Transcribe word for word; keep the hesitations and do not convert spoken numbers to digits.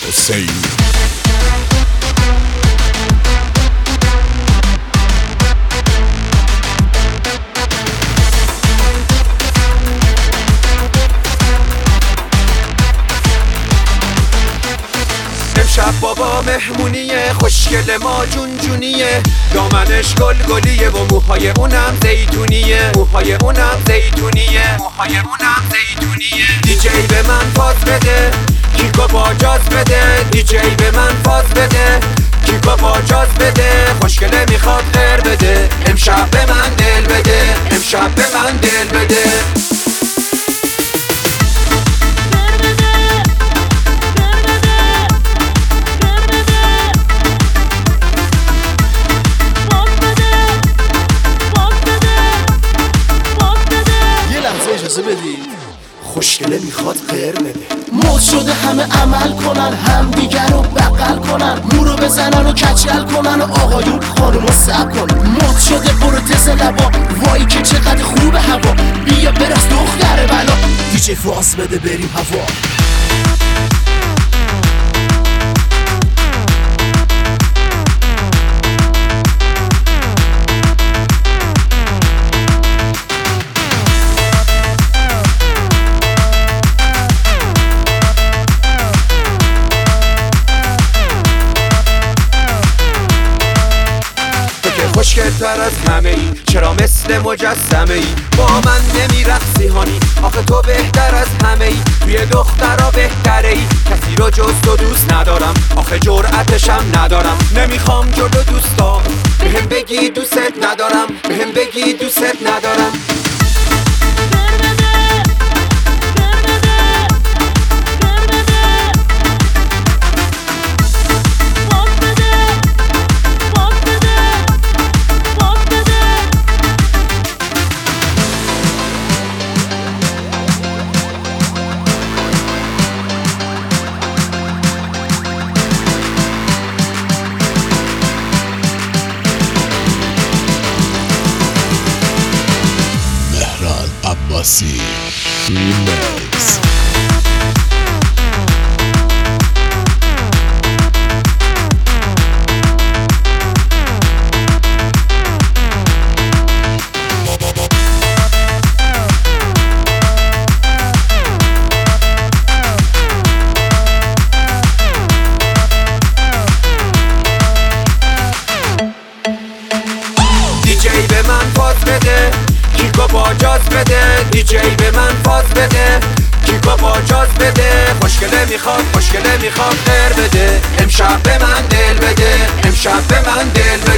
حسین. امشب بابا مهمونیه، خوشگل ما جون جونیه، دامنش گل گلیه و موهای اونم زیتونیه، موهای اونم زیتونیه، موهای اونم زیتونیه. دیجی به من فاز بده، کیکو با جاز بده، دیجی به من فاز بده، کیکو با جاز بده، خوشگله میخواد غیر بده، امشب به من دل بده، امشب به من دل بده. خوشگله میخواد غیر بده. موت شده همه عمل کنن، هم دیگر رو بغل کنن، مورو بزنن و کچل کنن و آقایون خانومو سب کنن. موت شده پروتز لبا، وای که چقدر خوبه هوا، بیا برس دختر بلا، دیجی فاز بده بریم هوا. خوشگل تر از همه ای، چرا مثل مجسمه ای با من نمیرقصی هانی؟ آخه تو بهتر از همه ای، توی دخترا بهتره ای، کسی رو جز تو دوست ندارم، آخه جرأتشم ندارم، نمیخوام جلو دوستا بهم بگی دوست ندارم، بهم بگی دوست ندارم. عباسی ریمیکس. دیجی به من فاز بده، کیکو با جاز بده، دیجی به من فاز بده، کیکو با جاز بده، خوشگله میخواد، خوشگله میخواد غیر بده، امشب به من دل بده، امشب به من دل بده.